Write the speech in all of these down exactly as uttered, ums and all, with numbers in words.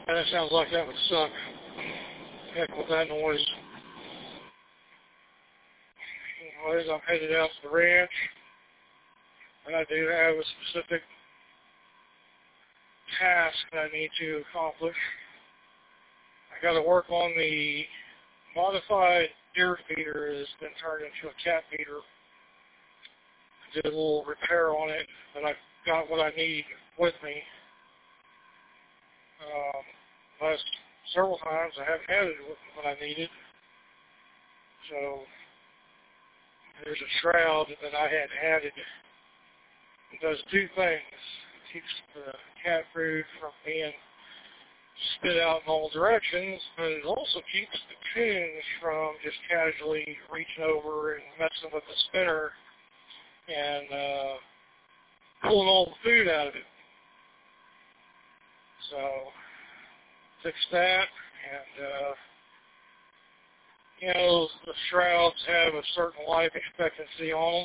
And it sounds like that would suck. Heck with that noise. Anyways, I'm headed out to the ranch. And I do have a specific task that I need to accomplish. I got to work on the modified deer feeder that has been turned into a cat feeder. I did a little repair on it, but I've got what I need with me. Um, last several times I haven't had it with what I needed. So there's a shroud that I had added. It does two things. It keeps the cat food from being spit out in all directions, but it also keeps the coons from just casually reaching over and messing with the spinner and uh, pulling all the food out of it. So, fix that, and, uh, you know, the shrouds have a certain life expectancy on them,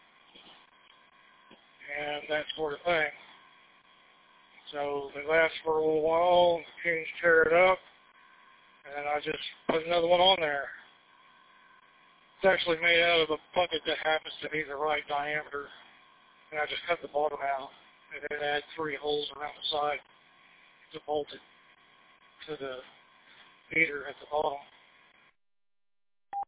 and that sort of thing. So, they last for a little while, and the coons tear it up, and I just put another one on there. It's actually made out of a bucket that happens to be the right diameter, and I just cut the bottom out, and then add three holes around the side to bolt it to the feeder at the bottom.